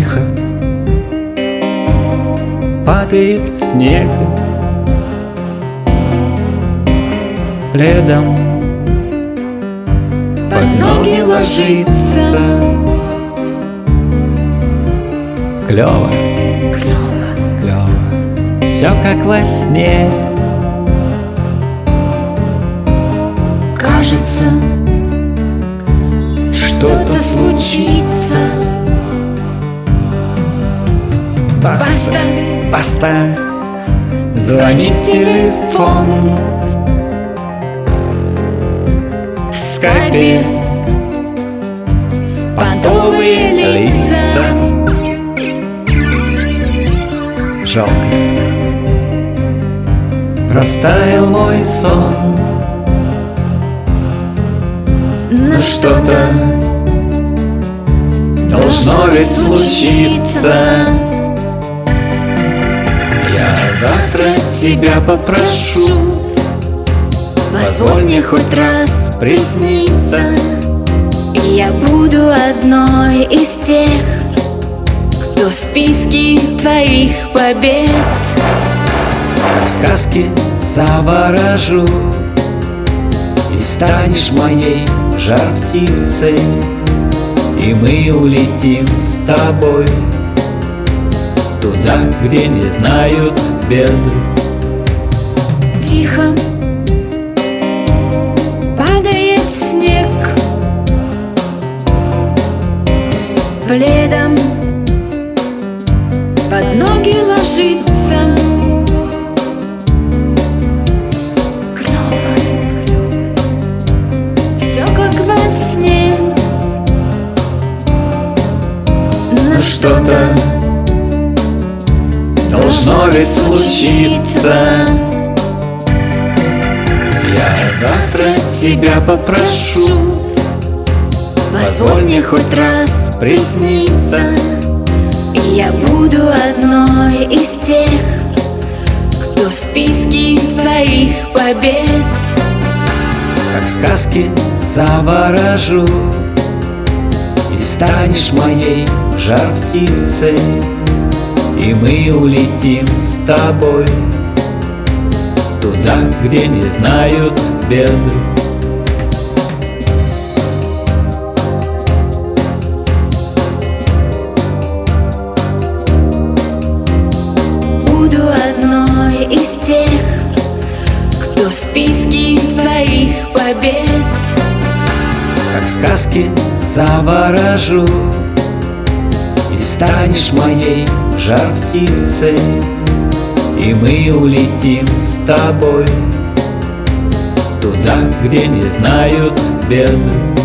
Тихо падает снег, пледом под ноги ложится. Клёво, Клёво, клёво, всё как во сне. кажется, Что-то случится. Баста, Баста, звонит телефон. в скайпе понтовые лица. Жалко, растаял мой сон. Но Что-то должно ведь случиться. Я завтра тебя попрошу, позволь мне хоть раз присниться. Я буду одной из тех, кто в списке твоих побед. Как в сказке заворожу, и станешь моей жар-птицей, и мы улетим с тобой туда, где не знают бед. Тихо падает снег, пледом под ноги ложится. Клёво, всё как во сне. Но Что-то должно ведь случиться. Я завтра тебя попрошу, позволь мне хоть раз присниться. Я буду одной из тех, кто в списке твоих побед. Как в сказке заворожу, и станешь моей жар-птицей, и мы улетим с тобой туда, где не знают бед. Буду одной из тех, кто в списке твоих побед. Как в сказке заворожу, и станешь моей жар-птицей, и мы улетим с тобой туда, где не знают бед.